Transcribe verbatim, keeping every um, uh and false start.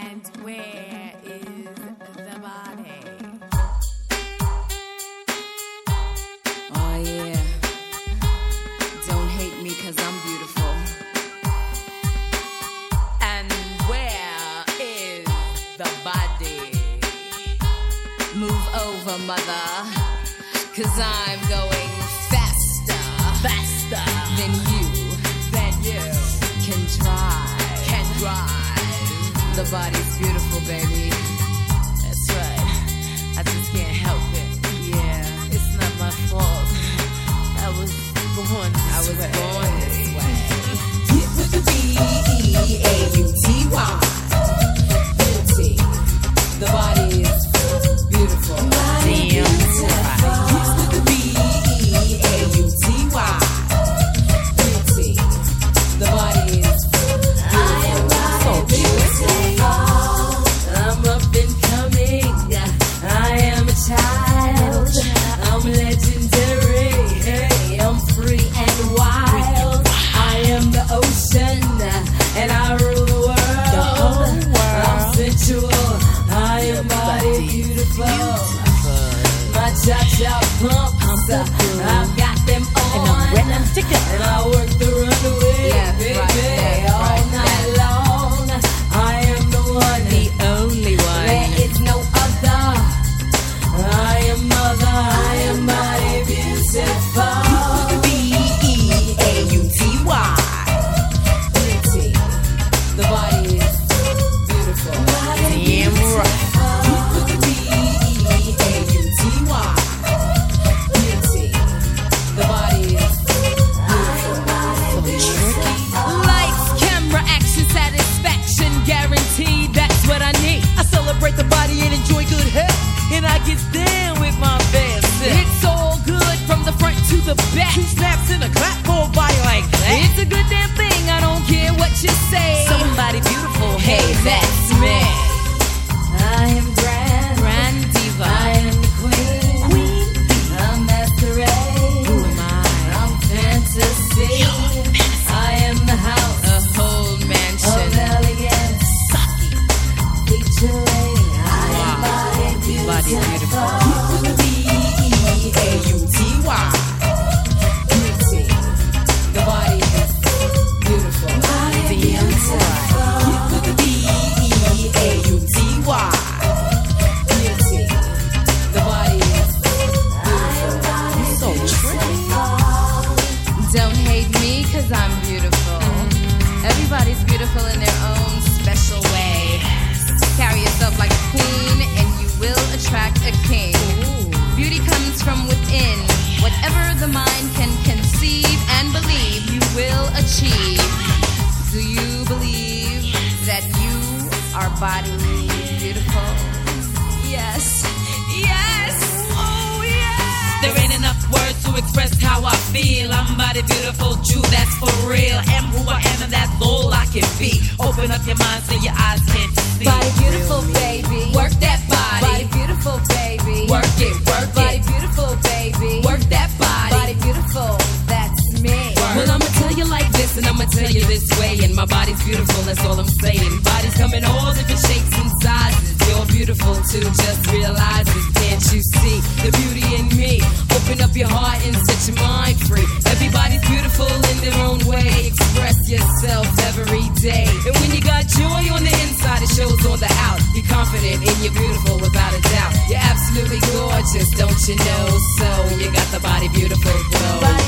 And where is the body? Oh yeah. Don't hate me 'cause I'm beautiful. And where is the body? Move over, mother, 'cause I'm going faster, Faster than you than you can drive. can drive. The body's beautiful, baby. That's right. I just can't help it. Yeah, It's not my fault. I was born this I was way. born this way. Get with the B E A U T Y. Beauty. The body is beautiful. Damn right. Get with the B E A U T Y. Beauty. The body is So beautiful. I'm up and coming. I am a child. I'm legendary. Hey, I'm free and wild. I am the ocean, and I rule the world. The whole world. I'm sensual. I am body beautiful. My cha-cha pumps, I've got them on. And I'm ready to go. And I work the runaway, Left, baby, right, left, all right, night long. I am the one, The only one. there is no other. I am mother, I am mighty beautiful. B E A U T Y. Beauty. The body is beautiful. Damn right. B E A U T Y. Beauty. The body is Lights, camera, action, satisfaction, guaranteed. That's what I need. I celebrate the body and enjoy good health, and I get down with my best. It's all good from the front to the back. Two snaps and a clap for a body like that. It's a good damn thing. I don't care what you say. Somebody beautiful. Hey, that's me. I am grand. Grand diva. I am the queen. Queen. I'm masquerade. Who am I? I'm fantasy. I am the house A whole mansion. of elegance. Featuring I am Wow. body Body beautiful. beautiful. B E A U T Y. Beauty. The body is beautiful. Body beautiful. B E A U T Y. Beauty. The body is beautiful. So pretty. Don't hate me 'cause I'm beautiful. Everybody's beautiful in their own special way. Carry yourself like a queen and you will attract a king. Beauty comes from within. Whatever the mind can conceive and believe, you will achieve. Do you believe that you are body beautiful? Yes. Yes. Oh, yes. There ain't enough words to express how I feel. I'm body beautiful, true, that's for real. Am who I am, and that's all I can be. Open up your mind so your eyes can see. Body beautiful, baby. Work that body. Body beautiful, baby. Work it, work Body it. beautiful, baby. Work that body. Body beautiful, that's me. Well, I'ma tell you like this, and I'ma tell you this way. And my body's beautiful, that's all I'm saying. Bodies come in all different shapes and sizes. You're beautiful too, just realize it. Can't you see the beauty in me? Open up your heart and set your mind free. Everybody's beautiful in their own way. Express yourself every day. And when you got joy on the inside, it shows on the out. Be confident and you're beautiful without a doubt. You're absolutely gorgeous, don't you know? So you got the body beautiful glow.